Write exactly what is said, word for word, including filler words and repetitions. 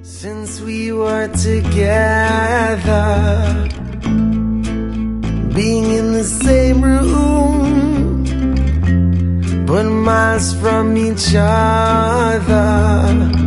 Since we were together, being in the same room, but miles from each other.